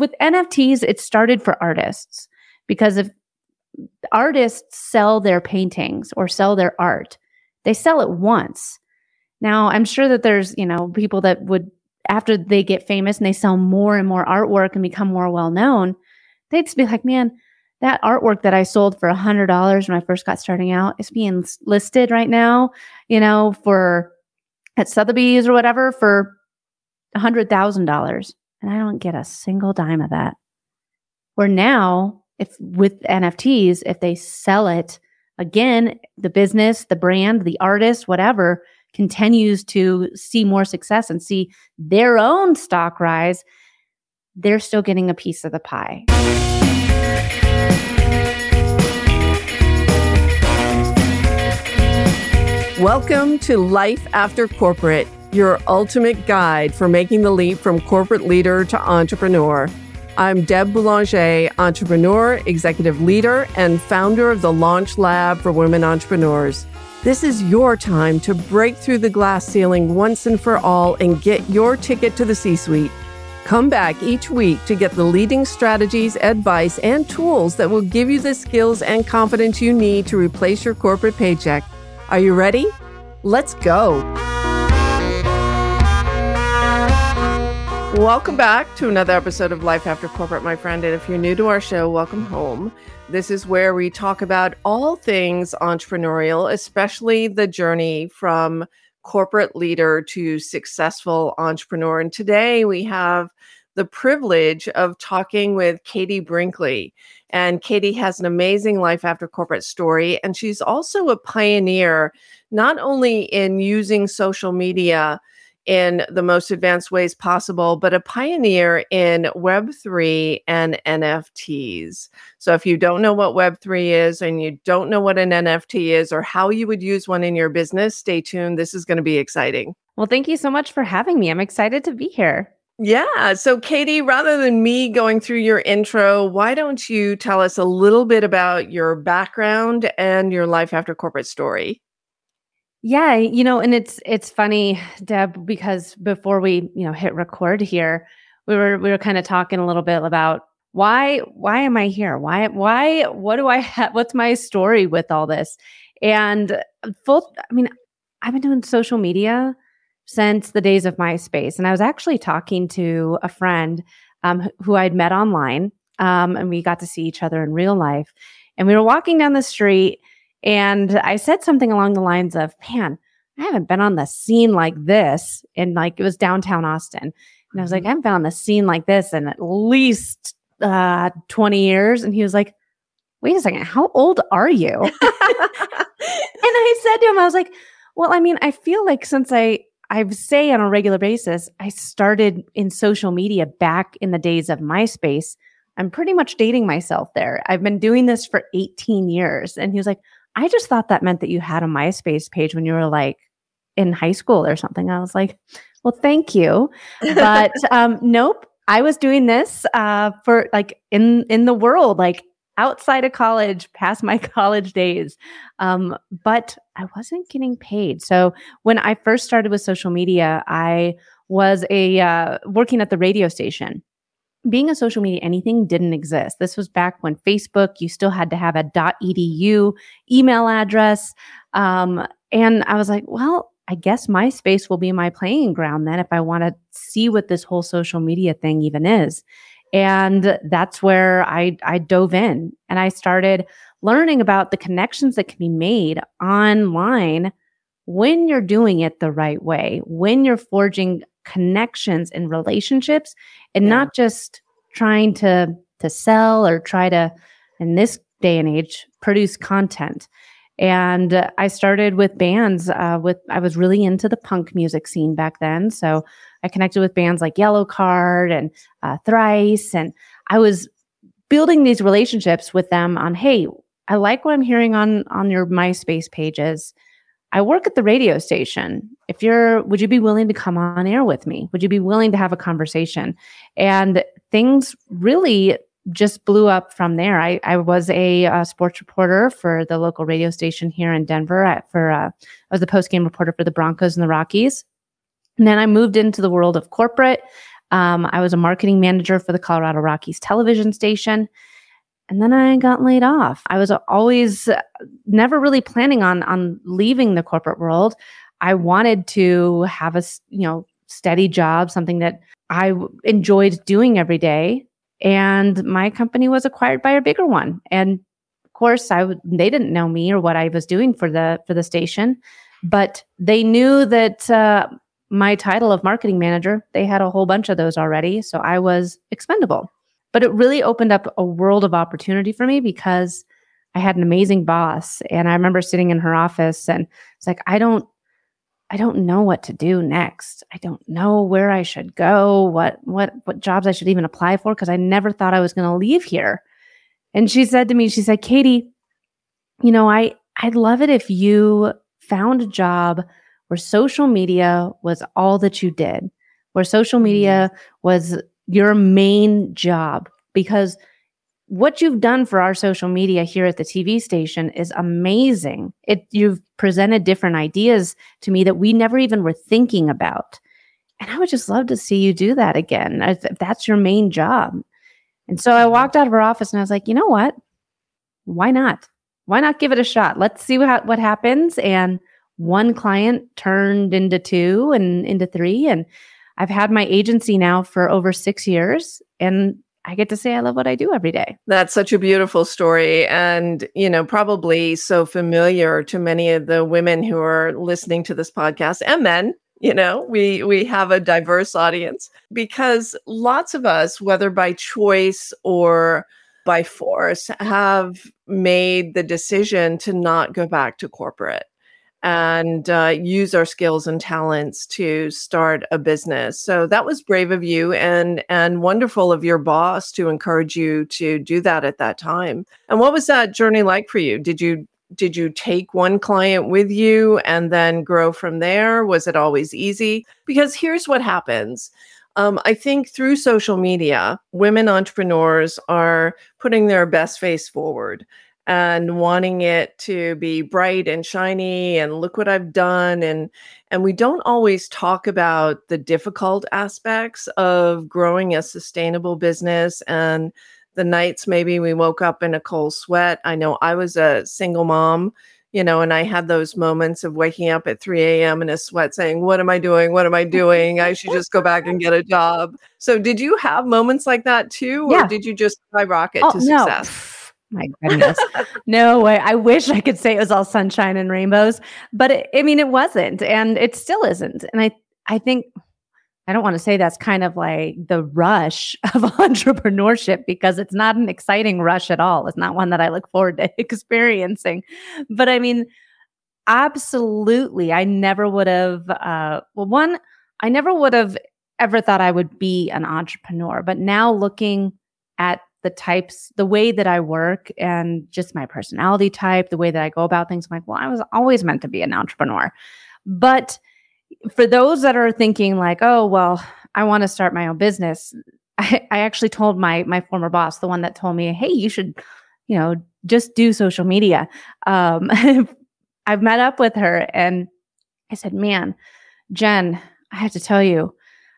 with NFTs, it started for artists because if artists sell their paintings or sell their art, they sell it once. Now, I'm sure that there's, people that would, after they get famous and they sell more and more artwork and become more well-known, they'd just be like, man, that artwork that I sold for $100 when I first got starting out is being listed right now, for at Sotheby's or whatever for $100,000. And I don't get a single dime of that. Where now, if with NFTs, if they sell it, again, the business, the brand, the artist, whatever, continues to see more success and see their own stock rise, they're still getting a piece of the pie. Welcome to Life After Corporate, your ultimate guide for making the leap from corporate leader to entrepreneur. I'm Deb Boulanger, entrepreneur, executive leader, and founder of the Launch Lab for Women Entrepreneurs. This is your time to break through the glass ceiling once and for all and get your ticket to the C-suite. Come back each week to get the leading strategies, advice, and tools that will give you the skills and confidence you need to replace your corporate paycheck. Are you ready? Let's go. Welcome back to another episode of Life After Corporate, my friend. And if you're new to our show, welcome home. This is where we talk about all things entrepreneurial, especially the journey from corporate leader to successful entrepreneur. And today we have the privilege of talking with Katie Brinkley. And Katie has an amazing Life After Corporate story. And she's also a pioneer, not only in using social media in the most advanced ways possible, but a pioneer in Web3 and NFTs. So if you don't know what Web3 is and you don't know what an NFT is or how you would use one in your business, stay tuned. This is going to be exciting. Well, thank you so much for having me. I'm excited to be here. Yeah. So Katie, rather than me going through your intro, why don't you tell us a little bit about your background and your Life After Corporate story? Yeah, and it's funny, Deb, because before we, hit record here, we were kind of talking a little bit about why am I here? What do I have? What's my story with all this? And I've been doing social media since the days of MySpace. And I was actually talking to a friend who I'd met online, and we got to see each other in real life. And we were walking down the street, and I said something along the lines of, man, I haven't been on the scene like this. And it was downtown Austin. And I was like, I haven't been on the scene like this in at least 20 years. And he was like, wait a second, how old are you? And I said to him, I was like, well, I feel like since I say on a regular basis, I started in social media back in the days of MySpace. I'm pretty much dating myself there. I've been doing this for 18 years. And he was like, I just thought that meant that you had a MySpace page when you were in high school or something. I was like, well, thank you. But nope, I was doing this for in the world, outside of college, past my college days. But I wasn't getting paid. So when I first started with social media, I was working at the radio station. Being a social media anything didn't exist. This was back when Facebook, you still had to have a .edu email address. And I was like, well, I guess MySpace will be my playing ground then if I want to see what this whole social media thing even is. And that's where I dove in and I started learning about the connections that can be made online when you're doing it the right way, when you're forging connections and relationships and not just trying to sell or try to, in this day and age, produce content. And I started with bands I was really into the punk music scene back then. So I connected with bands like Yellowcard and Thrice. And I was building these relationships with them on, hey, I like what I'm hearing on your MySpace pages. I work at the radio station. Would you be willing to come on air with me? Would you be willing to have a conversation? And things really just blew up from there. I was a sports reporter for the local radio station here in Denver. I was the post-game reporter for the Broncos and the Rockies. And then I moved into the world of corporate. I was a marketing manager for the Colorado Rockies television station. And then I got laid off. I was always never really planning on leaving the corporate world. I wanted to have a steady job, something that I enjoyed doing every day. And my company was acquired by a bigger one. And of course, they didn't know me or what I was doing for the station, but they knew that my title of marketing manager, they had a whole bunch of those already. So I was expendable. But it really opened up a world of opportunity for me because I had an amazing boss. And I remember sitting in her office and it's like, I don't know what to do next. I don't know where I should go, what jobs I should even apply for, because I never thought I was going to leave here. And she said to me, she said, Katie, I'd love it if you found a job where social media was all that you did, where social media was your main job, because what you've done for our social media here at the TV station is amazing. You've presented different ideas to me that we never even were thinking about. And I would just love to see you do that again, if that's your main job. And so I walked out of her office and I was like, you know what? Why not? Why not give it a shot? Let's see what happens. And one client turned into 2 and into 3. And I've had my agency now for over 6 years, and I get to say I love what I do every day. That's such a beautiful story, and, probably so familiar to many of the women who are listening to this podcast, and men. We have a diverse audience, because lots of us, whether by choice or by force, have made the decision to not go back to corporate and use our skills and talents to start a business. So that was brave of you and wonderful of your boss to encourage you to do that at that time. And what was that journey like for you? Did you take one client with you and then grow from there? Was it always easy? Because here's what happens. I think through social media, women entrepreneurs are putting their best face forward and wanting it to be bright and shiny and look what I've done. And we don't always talk about the difficult aspects of growing a sustainable business and the nights maybe we woke up in a cold sweat. I know I was a single mom, and I had those moments of waking up at 3 a.m. in a sweat saying, what am I doing? What am I doing? I should just go back and get a job. So did you have moments like that too? Or did you just skyrocket to success? No. My goodness. No way. I wish I could say it was all sunshine and rainbows, but it wasn't, and it still isn't. And I think, I don't want to say that's kind of like the rush of entrepreneurship, because it's not an exciting rush at all. It's not one that I look forward to experiencing. But absolutely, I never would have, I never would have ever thought I would be an entrepreneur. But now looking at the way that I work and just my personality type, the way that I go about things, I'm like, well, I was always meant to be an entrepreneur. But for those that are thinking like, oh, well, I want to start my own business, I actually told my former boss, the one that told me, hey, you should, just do social media. I've met up with her and I said, man, Jen, I have to tell you,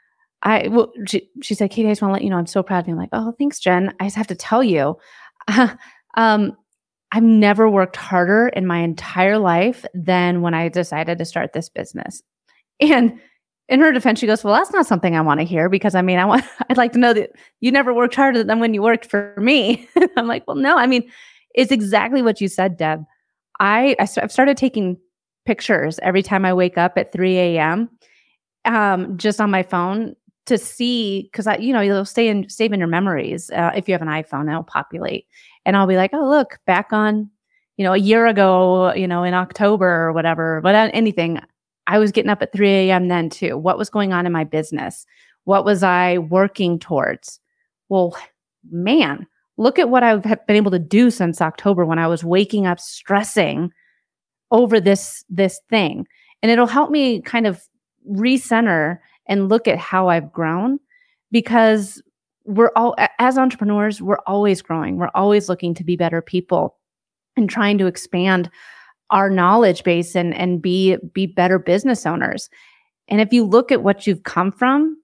she said, Katie, I just want to let you know, I'm so proud of you. I'm like, oh, thanks, Jen. I just have to tell you, I've never worked harder in my entire life than when I decided to start this business. And in her defense, she goes, well, that's not something I want to hear, because I'd like to know that you never worked harder than when you worked for me. I'm like, well, no, it's exactly what you said, Deb. I've started taking pictures every time I wake up at 3 a.m. Just on my phone, to see, because you'll save in your memories. If you have an iPhone, it'll populate, and I'll be like, oh, look, back on, a year ago, in October or whatever, but anything, I was getting up at 3 a.m. then too. What was going on in my business? What was I working towards? Well, man, look at what I've been able to do since October, when I was waking up stressing over this thing. And it'll help me kind of recenter and look at how I've grown, because as entrepreneurs, we're always growing. We're always looking to be better people and trying to expand our knowledge base and be better business owners. And if you look at what you've come from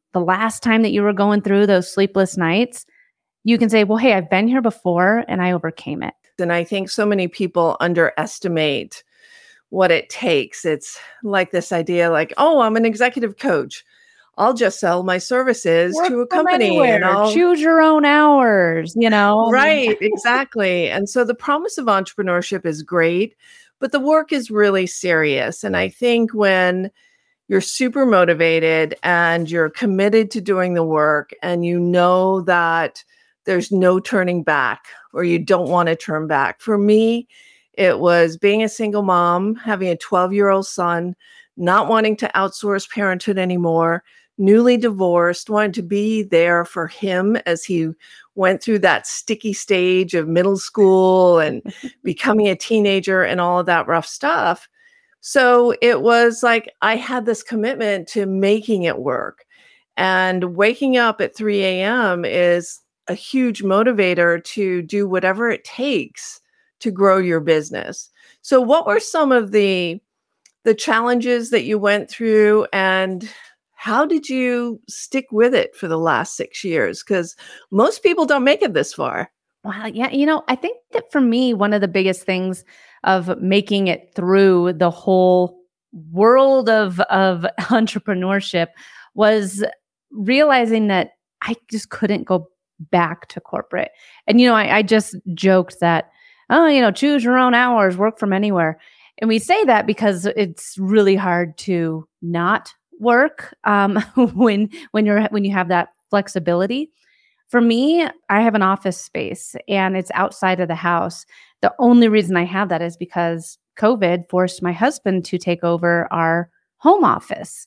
the last time that you were going through those sleepless nights, you can say, well, hey, I've been here before and I overcame it. And I think so many people underestimate what it takes. It's like this idea like, oh, I'm an executive coach. I'll just sell my services Work to a from company and anywhere, I'll choose your own hours, right, exactly. And so the promise of entrepreneurship is great, but the work is really serious. And I think when you're super motivated and you're committed to doing the work and you know that there's no turning back or you don't want to turn back. For me, it was being a single mom, having a 12-year-old son, not wanting to outsource parenthood anymore, newly divorced, wanted to be there for him as he went through that sticky stage of middle school and becoming a teenager and all of that rough stuff. So it was like I had this commitment to making it work. And waking up at 3 a.m. is a huge motivator to do whatever it takes to grow your business. So what were some of the challenges that you went through and how did you stick with it for the last 6 years? Because most people don't make it this far. Wow. Yeah. I think that for me, one of the biggest things of making it through the whole world of entrepreneurship was realizing that I just couldn't go back to corporate. And, I just joked that, oh, choose your own hours, work from anywhere. And we say that because it's really hard to not work when you have that flexibility. For me, I have an office space and it's outside of the house. The only reason I have that is because COVID forced my husband to take over our home office.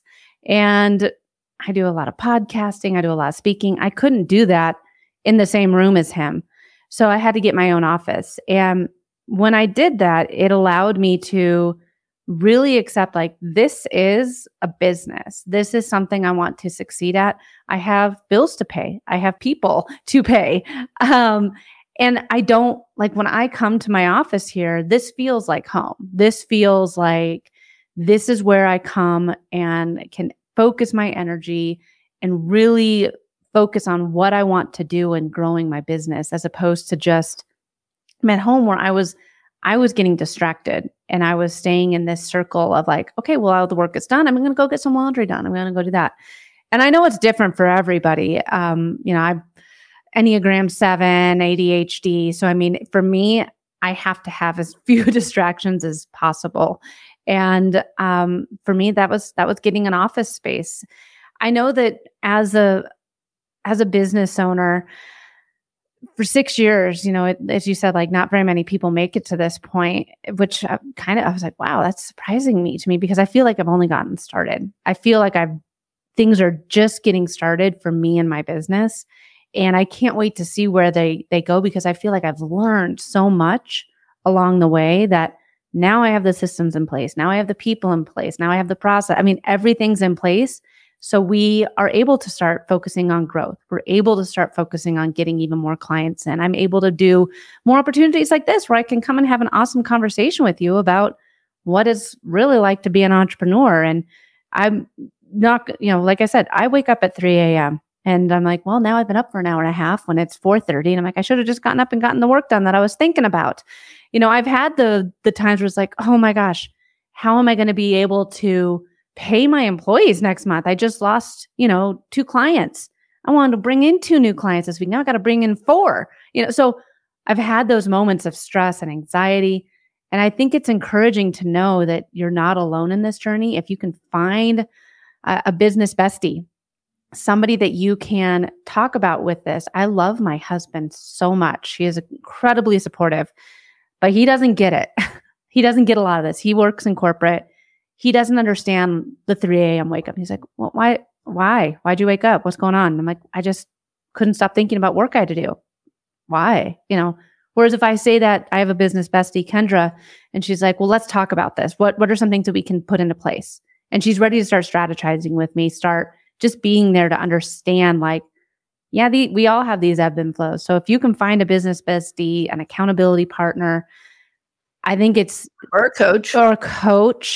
And I do a lot of podcasting, I do a lot of speaking. I couldn't do that in the same room as him. So I had to get my own office. And when I did that, it allowed me to really accept like, this is a business. This is something I want to succeed at. I have bills to pay. I have people to pay. And I don't like when I come to my office here, this feels like home. This feels like this is where I come and can focus my energy and really focus on what I want to do in growing my business, as opposed to just I'm at home where I was getting distracted and I was staying in this circle of like, okay, well, all the work is done. I'm going to go get some laundry done. I'm going to go do that. And I know it's different for everybody. I'm Enneagram 7, ADHD. So, I mean, for me, I have to have as few distractions as possible. And for me, that was getting an office space. I know that as a business owner, for 6 years, as you said, like not very many people make it to this point, which I was like, wow, that's surprising to me because I feel like I've only gotten started. I feel like things are just getting started for me and my business. And I can't wait to see where they go because I feel like I've learned so much along the way that now I have the systems in place. Now I have the people in place. Now I have the process. I mean, everything's in place. So we are able to start focusing on growth. We're able to start focusing on getting even more clients in. I'm able to do more opportunities like this where I can come and have an awesome conversation with you about what it's really like to be an entrepreneur. And I'm not, like I said, I wake up at 3 a.m. and I'm like, well, now I've been up for an hour and a half when it's 4:30. And I'm like, I should have just gotten up and gotten the work done that I was thinking about. I've had the times where it's like, oh my gosh, how am I going to be able to pay my employees next month? I just lost, 2 clients. I wanted to bring in 2 new clients this week. Now I got to bring in 4, so I've had those moments of stress and anxiety. And I think it's encouraging to know that you're not alone in this journey. If you can find a business bestie, somebody that you can talk about with this. I love my husband so much. He is incredibly supportive, but he doesn't get it. He doesn't get a lot of this. He works in corporate. He doesn't understand the 3 a.m. wake up. He's like, well, why? Why'd you wake up? What's going on? And I'm like, I just couldn't stop thinking about work I had to do. Why? Whereas if I say that I have a business bestie, Kendra, and she's like, well, let's talk about this. What are some things that we can put into place? And she's ready to start strategizing with me, start just being there to understand like, yeah, we all have these ebb and flows. So if you can find a business bestie, an accountability partner, I think it's or a coach.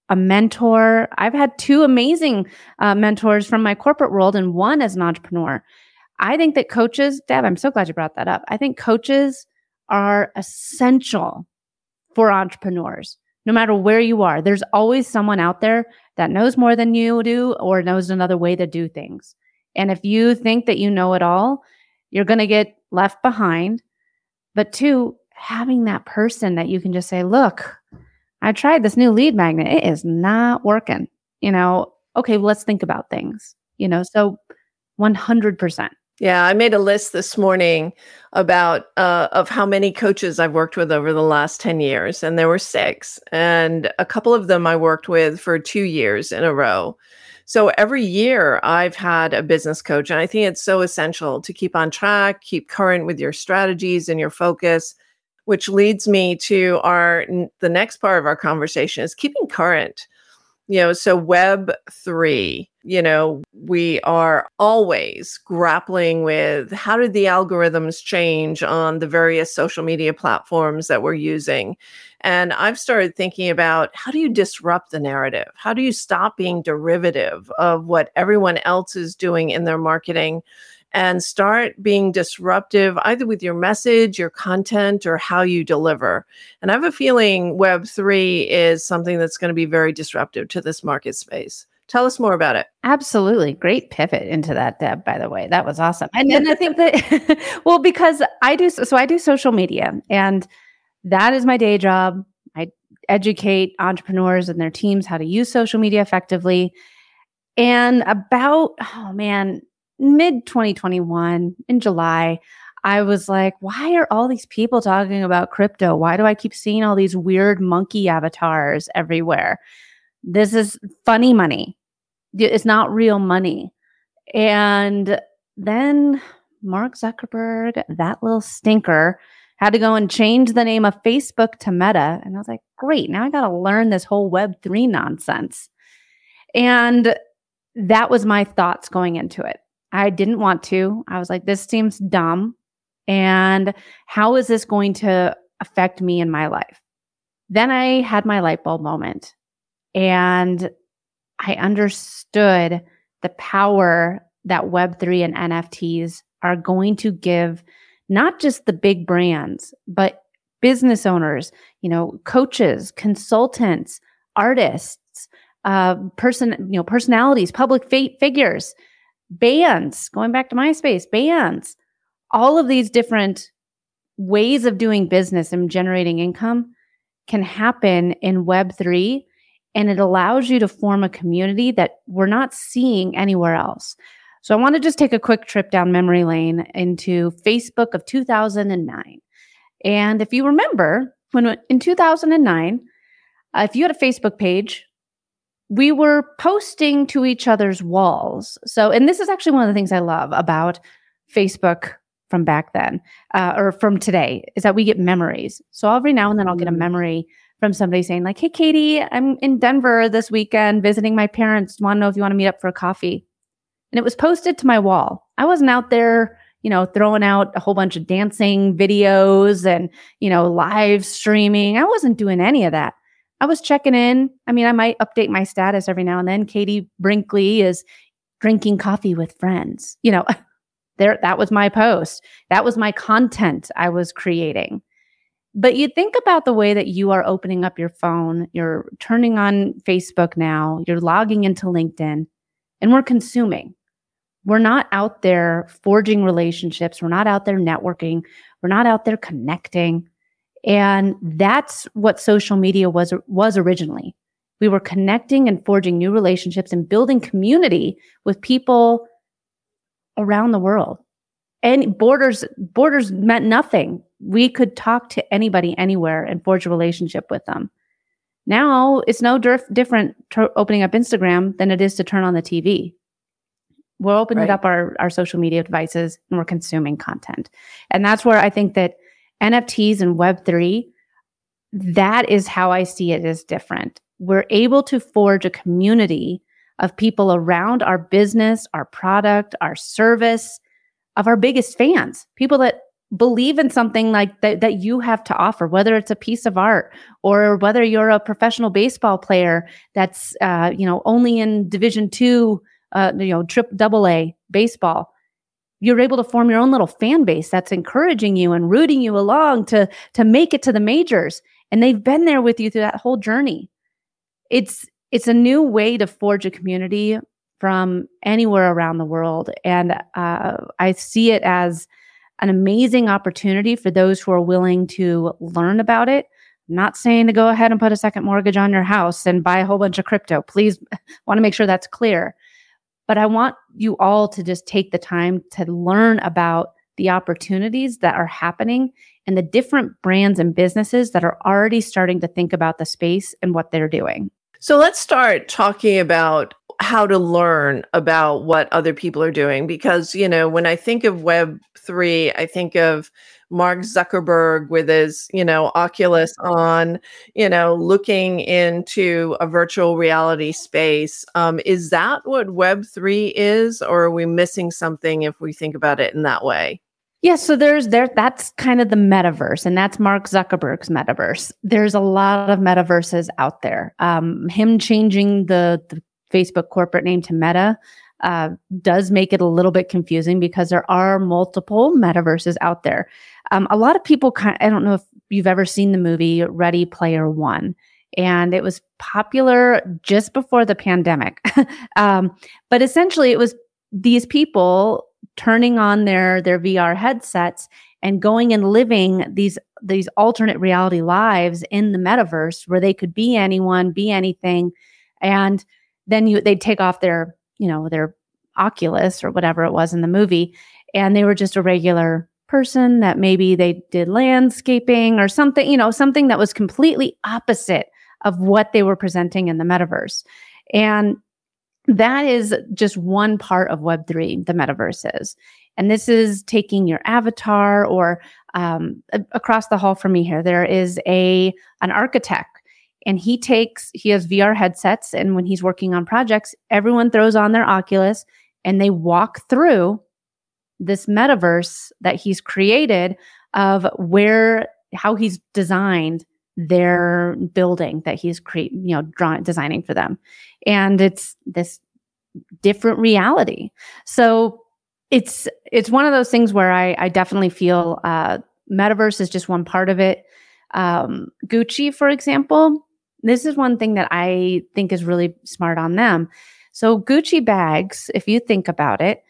a mentor. I've had two amazing mentors from my corporate world and one as an entrepreneur. I think that coaches, Deb, I'm so glad you brought that up. I think coaches are essential for entrepreneurs. No matter where you are, there's always someone out there that knows more than you do or knows another way to do things. And if you think that you know it all, you're going to get left behind. But two, having that person that you can just say, look, I tried this new lead magnet. It is not working. Okay, well, let's think about things, so 100%. Yeah, I made a list this morning about of how many coaches I've worked with over the last 10 years, and there were 6. And a couple of them I worked with for 2 years in a row. So every year I've had a business coach, and I think it's so essential to keep on track, keep current with your strategies and your focus, which leads me to the next part of our conversation is keeping current. So Web3, we are always grappling with how did the algorithms change on the various social media platforms that we're using? And I've started thinking about how do you disrupt the narrative? How do you stop being derivative of what everyone else is doing in their marketing and start being disruptive either with your message, your content, or how you deliver? And I have a feeling Web3 is something that's going to be very disruptive to this market space. Tell us more about it. Absolutely. Great pivot into that, Deb, by the way. That was awesome. And I think that, well, because I do social media, and that is my day job. I educate entrepreneurs and their teams how to use social media effectively. And about, mid 2021 in July, I was like, why are all these people talking about crypto? Why do I keep seeing all these weird monkey avatars everywhere? This is funny money. It's not real money. And then Mark Zuckerberg, that little stinker, had to go and change the name of Facebook to Meta. And I was like, great, now I got to learn this whole Web3 nonsense. And that was my thoughts going into it. I didn't want to. I was like, this seems dumb. And how is this going to affect me in my life? Then I had my light bulb moment. And I understood the power that Web3 and NFTs are going to give not just the big brands, but business owners, coaches, consultants, artists, personalities, public figures, bands, going back to MySpace, bands, all of these different ways of doing business and generating income can happen in Web3. And it allows you to form a community that we're not seeing anywhere else. So I want to just take a quick trip down memory lane into Facebook of 2009. And if you remember, when in 2009, if you had a Facebook page, we were posting to each other's walls. So, and this is actually one of the things I love about Facebook from back then, or from today, is that we get memories. So every now and then I'll get a memory from somebody saying like, hey, Katie, I'm in Denver this weekend visiting my parents. Want to know if you want to meet up for a coffee? And it was posted to my wall. I wasn't out there, throwing out a whole bunch of dancing videos and, live streaming. I wasn't doing any of that. I was checking in. I might update my status every now and then. Katie Brinkley is drinking coffee with friends. That was my post. That was my content I was creating. But you think about the way that you are opening up your phone, you're turning on Facebook now, you're logging into LinkedIn, and we're consuming. We're not out there forging relationships. We're not out there networking. We're not out there connecting. And that's what social media was originally. We were connecting and forging new relationships and building community with people around the world. And borders meant nothing. We could talk to anybody anywhere and forge a relationship with them. Now it's no different opening up Instagram than it is to turn on the TV. We're opening up our social media devices and we're consuming content. And that's where I think that NFTs and Web3, that is how I see it as different. We're able to forge a community of people around our business, our product, our service, of our biggest fans, people that believe in something like that you have to offer, whether it's a piece of art or whether you're a professional baseball player that's only in Division II, double A baseball. You're able to form your own little fan base that's encouraging you and rooting you along to make it to the majors, and they've been there with you through that whole journey. It's a new way to forge a community from anywhere around the world, and I see it as an amazing opportunity for those who are willing to learn about it. I'm not saying to go ahead and put a second mortgage on your house and buy a whole bunch of crypto. Please, want to make sure that's clear. But I want you all to just take the time to learn about the opportunities that are happening and the different brands and businesses that are already starting to think about the space and what they're doing. So let's start talking about how to learn about what other people are doing. Because, when I think of Web3, I think of Mark Zuckerberg with his, Oculus on, looking into a virtual reality space. Is that what Web3 is, or are we missing something if we think about it in that way? Yeah, so that's kind of the metaverse, and that's Mark Zuckerberg's metaverse. There's a lot of metaverses out there. Him changing the Facebook corporate name to Meta does make it a little bit confusing because there are multiple metaverses out there. A lot of people I don't know if you've ever seen the movie Ready Player One, and it was popular just before the pandemic. But essentially it was these people turning on their VR headsets and going and living these alternate reality lives in the metaverse where they could be anyone, be anything. And then they'd take off their Oculus or whatever it was in the movie, and they were just a regular person that maybe they did landscaping or something, something that was completely opposite of what they were presenting in the metaverse. And that is just one part of Web3, the metaverse is. And this is taking your avatar or across the hall from me here, there is an architect. And he has VR headsets, and when he's working on projects, everyone throws on their Oculus and they walk through this metaverse that he's created of how he's designed their building that he's designing for them. And it's this different reality. So it's one of those things where I definitely feel metaverse is just one part of it. Gucci, for example, this is one thing that I think is really smart on them. So Gucci bags, if you think about it,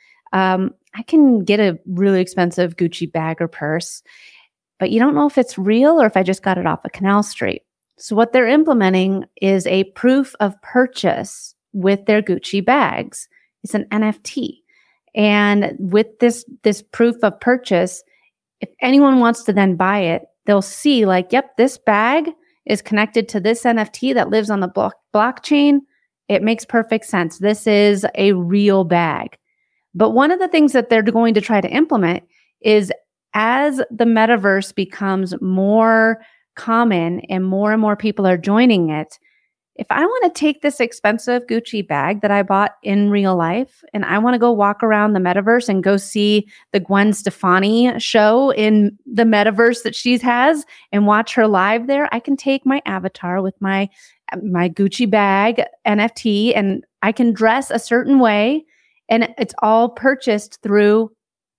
I can get a really expensive Gucci bag or purse, but you don't know if it's real or if I just got it off of Canal Street. So what they're implementing is a proof of purchase with their Gucci bags. It's an NFT. And with this proof of purchase, if anyone wants to then buy it, they'll see yep, this bag is connected to this NFT that lives on the blockchain. It makes perfect sense. This is a real bag. But one of the things that they're going to try to implement is as the metaverse becomes more common and more people are joining it, if I want to take this expensive Gucci bag that I bought in real life and I want to go walk around the metaverse and go see the Gwen Stefani show in the metaverse that she has and watch her live there, I can take my avatar with my Gucci bag NFT and I can dress a certain way, and it's all purchased through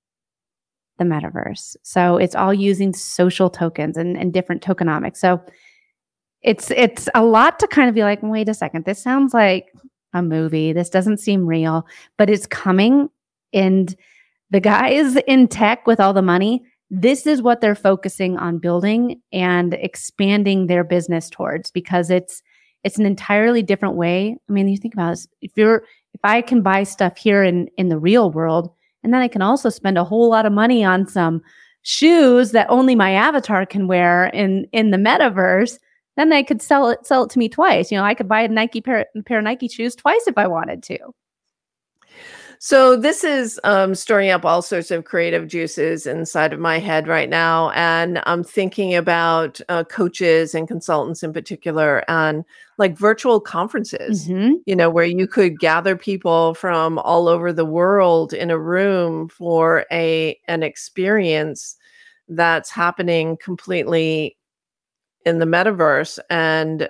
the metaverse. So it's all using social tokens and different tokenomics. So it's a lot to kind of be like, wait a second, this sounds like a movie. This doesn't seem real, but it's coming. And the guys in tech with all the money, this is what they're focusing on building and expanding their business towards, because it's an entirely different way. I mean, you think about this, if I can buy stuff here in the real world, and then I can also spend a whole lot of money on some shoes that only my avatar can wear in the metaverse, then I could sell it to me twice. I could buy a pair of Nike shoes twice if I wanted to. So this is stirring up all sorts of creative juices inside of my head right now. And I'm thinking about coaches and consultants in particular, and virtual conferences, where you could gather people from all over the world in a room for an experience that's happening completely in the metaverse and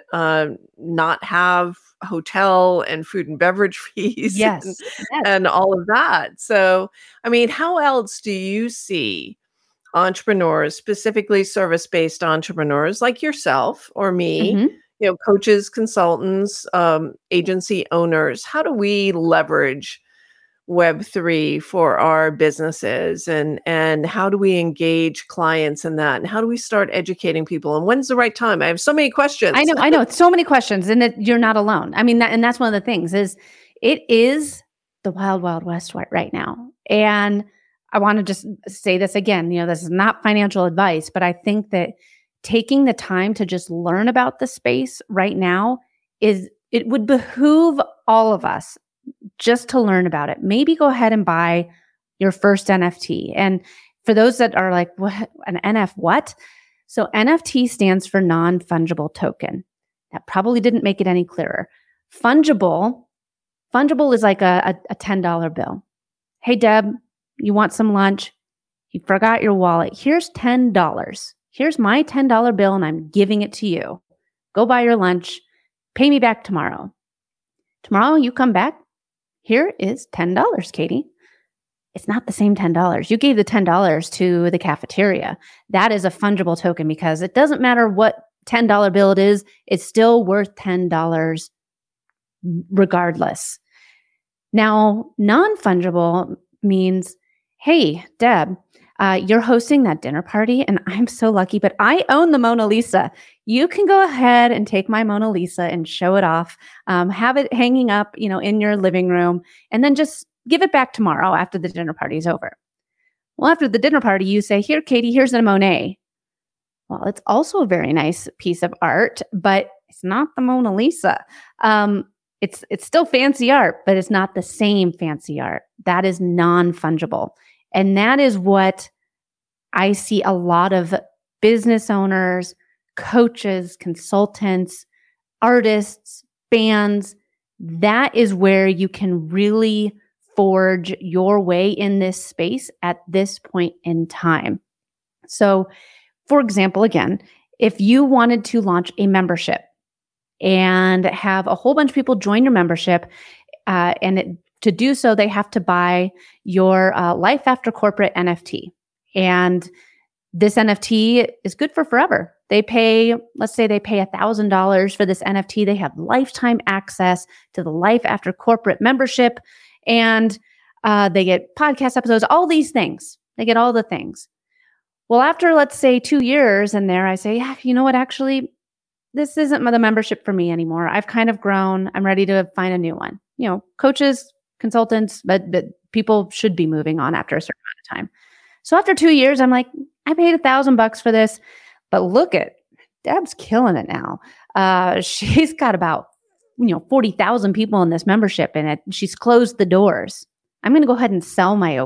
not have hotel and food and beverage fees Yes. Yes. and all of that. So, I mean, how else do you see entrepreneurs, specifically service-based entrepreneurs like yourself or me, Mhm. coaches, consultants, agency owners, how do we leverage Web3 for our businesses and how do we engage clients in that? And how do we start educating people? And when's the right time? I have so many I questions. know, I know. So many questions, and that you're not alone. I mean, and that's one of the things is it is the wild, wild west right now. And I want to just say this again. This is not financial advice, but I think that taking the time to just learn about the space right now it would behoove all of us just to learn about it. Maybe go ahead and buy your first NFT. And for those that are like, what an NF what? So NFT stands for non-fungible token. That probably didn't make it any clearer. Fungible is like a $10 bill. Hey, Deb, you want some lunch? You forgot your wallet. Here's $10. Here's my $10 bill and I'm giving it to you. Go buy your lunch. Pay me back tomorrow. Tomorrow you come back. Here is $10, Katie. It's not the same $10. You gave the $10 to the cafeteria. That is a fungible token because it doesn't matter what $10 bill it is, it's still worth $10 regardless. Now, non-fungible means, hey, Deb, you're hosting that dinner party and I'm so lucky, but I own the Mona Lisa. You can go ahead and take my Mona Lisa and show it off, have it hanging up, in your living room, and then just give it back tomorrow after the dinner party is over. Well, after the dinner party, you say, here, Katie, here's a Monet. Well, it's also a very nice piece of art, but it's not the Mona Lisa. It's still fancy art, but it's not the same fancy art. That is non-fungible. And that is what I see a lot of business owners, coaches, consultants, artists, bands. That is where you can really forge your way in this space at this point in time. So, for example, again, if you wanted to launch a membership and have a whole bunch of people join your membership, to do so, they have to buy your Life After Corporate NFT. And this NFT is good for forever. Let's say they pay $1,000 for this NFT. They have lifetime access to the Life After Corporate membership. And they get podcast episodes, all these things. They get all the things. Well, after, let's say 2 years in there, I say, yeah, you know what, actually, this isn't the membership for me anymore. I've kind of grown. I'm ready to find a new one. Coaches, consultants, but people should be moving on after a certain amount of time. So after 2 years, I'm like, I paid $1,000 for this, but look at Deb's killing it now. She's got about 40,000 people in this membership, and she's closed the doors. I'm going to go ahead and sell my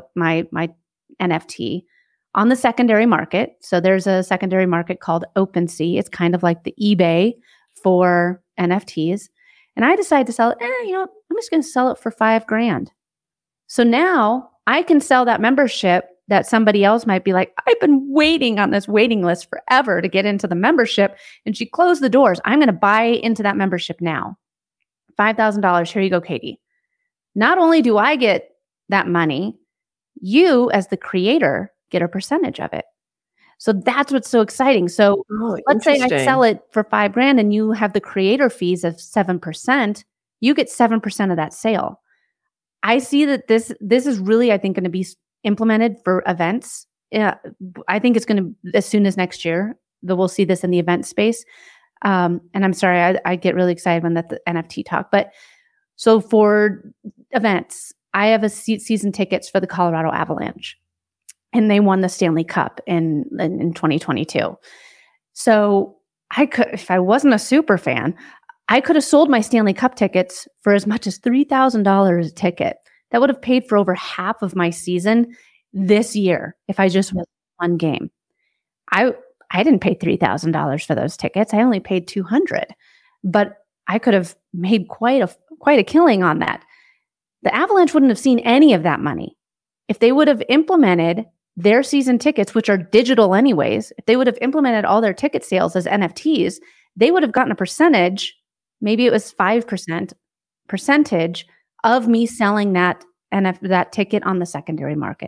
NFT on the secondary market. So there's a secondary market called OpenSea. It's kind of like the eBay for NFTs. And I decided to sell it. I'm just going to sell it for $5,000. So now I can sell that membership that somebody else might be like, I've been waiting on this waiting list forever to get into the membership. And she closed the doors. I'm going to buy into that membership now. $5,000. Here you go, Katie. Not only do I get that money, you as the creator get a percentage of it. So that's what's so exciting. So let's say I sell it for $5,000 and you have the creator fees of 7%, you get 7% of that sale. I see that this is really, I think, going to be implemented for events. I think it's going to, as soon as next year, that we'll see this in the event space. And I'm sorry, I get really excited when the NFT talk. But so for events, I have season tickets for the Colorado Avalanche. And they won the Stanley Cup in 2022. So I could, if I wasn't a super fan, I could have sold my Stanley Cup tickets for as much as $3,000 a ticket. That would have paid for over half of my season this year if I just won one game. I didn't pay $3,000 for those tickets. I only paid $200, but I could have made quite a killing on that. The Avalanche wouldn't have seen any of that money if they would have implemented their season tickets, which are digital anyways, if they would have implemented all their ticket sales as NFTs, they would have gotten a percentage, maybe it was 5% percentage of me selling that ticket on the secondary market.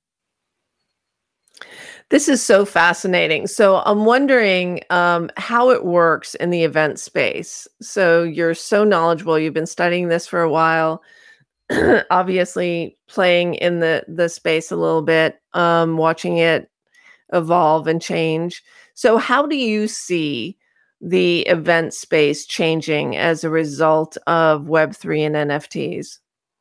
This is so fascinating. So I'm wondering how it works in the event space. So you're so knowledgeable. You've been studying this for a while. Obviously, playing in the space a little bit, watching it evolve and change. So how do you see the event space changing as a result of Web3 and NFTs?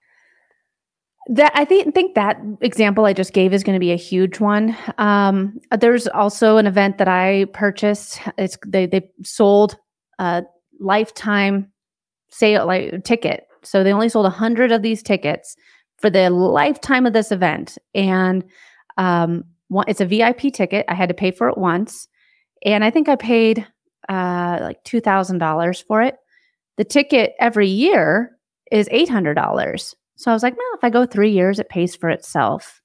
That I think that example I just gave is going to be a huge one. There's also an event that I purchased. They sold a lifetime sale ticket, so they only sold 100 of these tickets for the lifetime of this event, and it's a VIP ticket. I had to pay for it once, and I think I paid like $2,000 for it. The ticket every year is $800. So I was like, well, if I go 3 years, it pays for itself,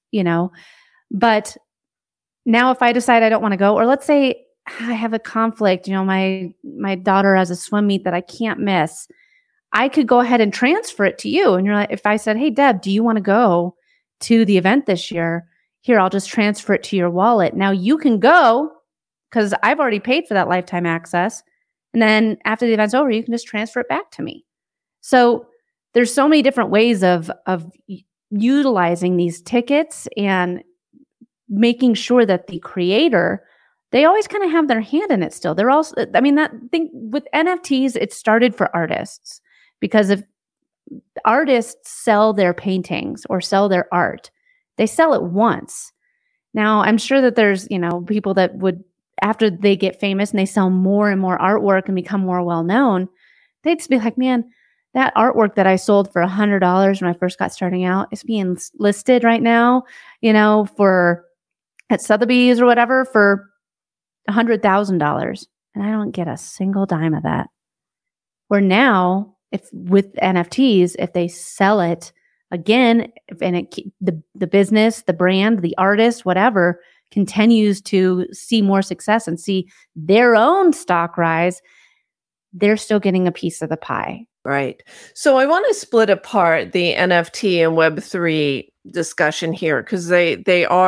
But now if I decide I don't want to go, or let's say I have a conflict, my daughter has a swim meet that I can't miss, I could go ahead and transfer it to you. And you're like, if I said, hey, Deb, do you want to go to the event this year? Here, I'll just transfer it to your wallet. Now you can go because I've already paid for that lifetime access. And then after the event's over, you can just transfer it back to me. So there's so many different ways of utilizing these tickets and making sure that the creator, they always kind of have their hand in it still. They're also, that thing with NFTs, it started for artists because if artists sell their paintings or sell their art, they sell it once. Now, I'm sure that there's, people that would, after they get famous and they sell more and more artwork and become more well-known, they'd just be like, man, that artwork that I sold for $100 when I first got starting out is being listed right now, for at Sotheby's or whatever for $100,000. And I don't get a single dime of that. Where now, if with NFTs, if they sell it again, the business, the brand, the artist, whatever, continues to see more success and see their own stock rise, they're still getting a piece of the pie. Right. So I want to split apart the NFT and Web3 discussion here because they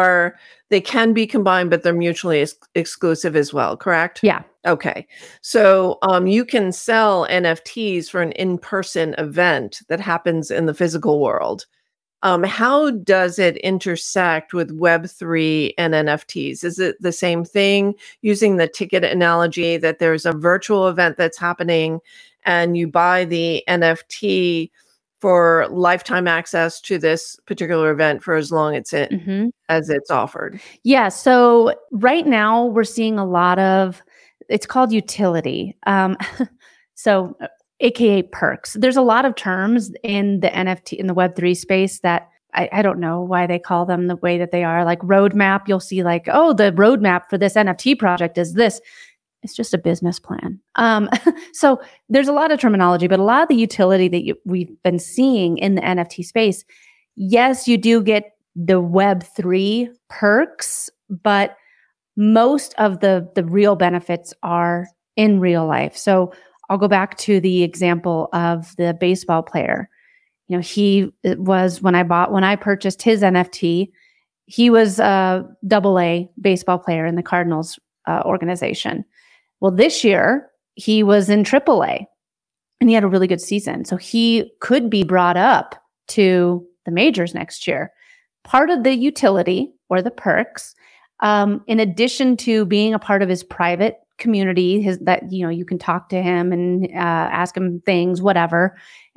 can be combined, but they're mutually exclusive as well, correct? Yeah. Okay. So you can sell NFTs for an in-person event that happens in the physical world. How does it intersect with Web3 and NFTs? Is it the same thing, using the ticket analogy that there's a virtual event that's happening and you buy the NFT for lifetime access to this particular event for as long as it's offered? Yeah. So right now we're seeing a lot of, it's called utility. So AKA perks. There's a lot of terms in the NFT, in the Web3 space that I don't know why they call them the way that they are. Like roadmap, you'll see like, oh, the roadmap for this NFT project is this. It's just a business plan. So there's a lot of terminology, but a lot of the utility that we've been seeing in the NFT space, yes, you do get the Web3 perks, but most of the real benefits are in real life. So I'll go back to the example of the baseball player. He was, when I purchased his NFT, he was a AA baseball player in the Cardinals organization. Well, this year he was in AAA and he had a really good season. So he could be brought up to the majors next year. Part of the utility or the perks, in addition to being a part of his private community, you can talk to him and ask him things, whatever,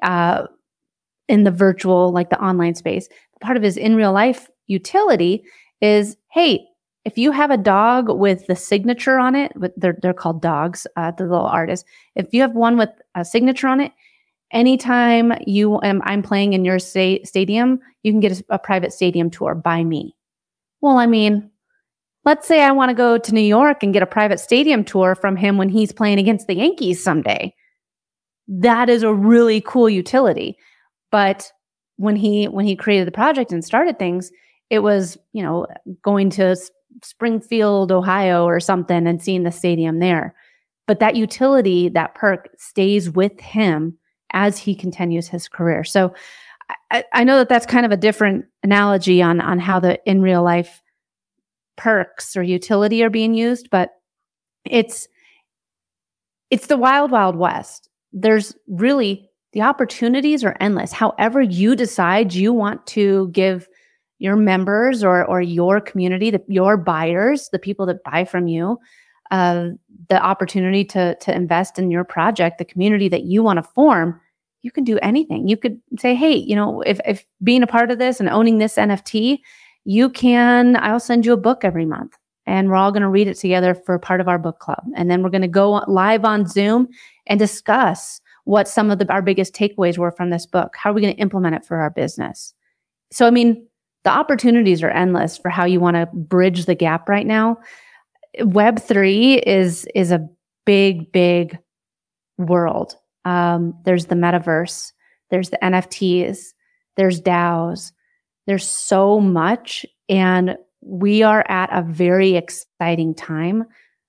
in the virtual, like the online space. Part of his in real life utility is, hey, if you have a dog with the signature on it, they're called dogs, the little artists. If you have one with a signature on it, anytime I'm playing in your stadium, you can get a private stadium tour by me. Well, let's say I want to go to New York and get a private stadium tour from him when he's playing against the Yankees someday. That is a really cool utility. But when he created the project and started things, it was, going to Springfield, Ohio or something and seeing the stadium there. But that utility, that perk stays with him as he continues his career. So I know that that's kind of a different analogy on how the in real life perks or utility are being used, but it's the wild, wild west. There's really, the opportunities are endless. However you decide you want to give your members or your community, your buyers, the people that buy from you, the opportunity to invest in your project, the community that you want to form, you can do anything. You could say, hey, if being a part of this and owning this NFT, I'll send you a book every month and we're all going to read it together for part of our book club. And then we're going to go live on Zoom and discuss what some of our biggest takeaways were from this book. How are we going to implement it for our business? So, I mean, the opportunities are endless for how you want to bridge the gap right now. Web3 is a big, big world. There's the metaverse, there's the NFTs, there's DAOs, there's so much. And we are at a very exciting time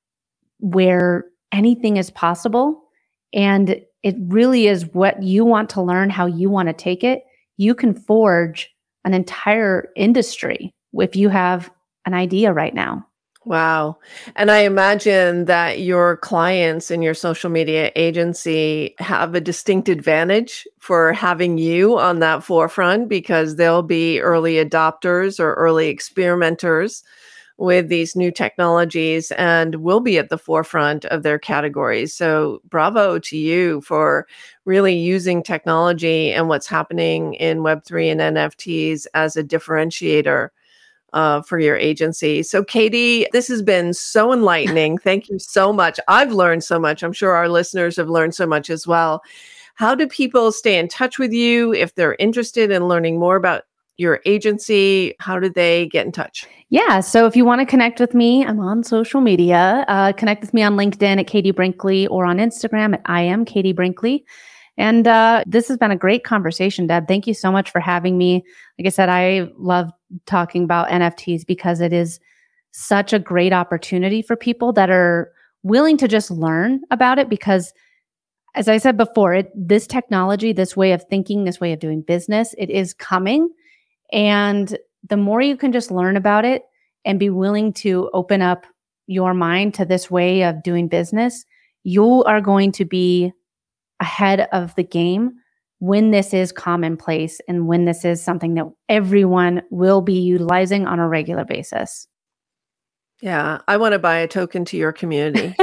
where anything is possible. And it really is what you want to learn, how you want to take it. You can forge an entire industry if you have an idea right now. Wow. And I imagine that your clients in your social media agency have a distinct advantage for having you on that forefront because they'll be early adopters or early experimenters with these new technologies and will be at the forefront of their categories. So bravo to you for really using technology and what's happening in Web3 and NFTs as a differentiator for your agency. So Katie, this has been so enlightening. Thank you so much. I've learned so much. I'm sure our listeners have learned so much as well. How do people stay in touch with you if they're interested in learning more about your agency? How do they get in touch? Yeah. So if you want to connect with me, I'm on social media. Connect with me on LinkedIn at Katie Brinkley or on Instagram at I am Katie Brinkley. And this has been a great conversation, Deb. Thank you so much for having me. Like I said, I love talking about NFTs because it is such a great opportunity for people that are willing to just learn about it. Because as I said before, this technology, this way of thinking, this way of doing business, it is coming. And the more you can just learn about it and be willing to open up your mind to this way of doing business, you are going to be ahead of the game when this is commonplace and when this is something that everyone will be utilizing on a regular basis. Yeah, I want to buy a token to your community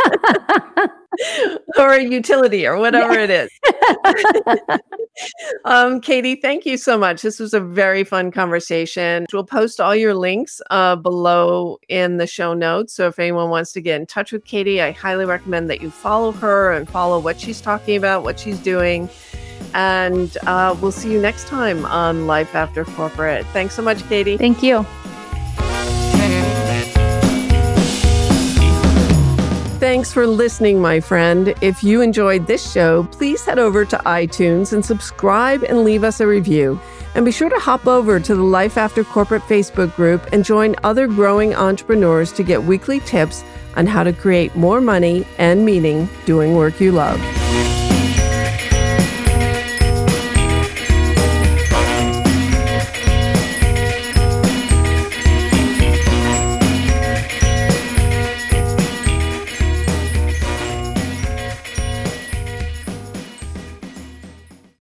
or a utility or whatever it is. Katie, thank you so much. This was a very fun conversation. We'll post all your links below in the show notes. So if anyone wants to get in touch with Katie, I highly recommend that you follow her and follow what she's talking about, what she's doing. And we'll see you next time on Life After Corporate. Thanks so much, Katie. Thank you. Thanks for listening, my friend. If you enjoyed this show, please head over to iTunes and subscribe and leave us a review. And be sure to hop over to the Life After Corporate Facebook group and join other growing entrepreneurs to get weekly tips on how to create more money and meaning doing work you love.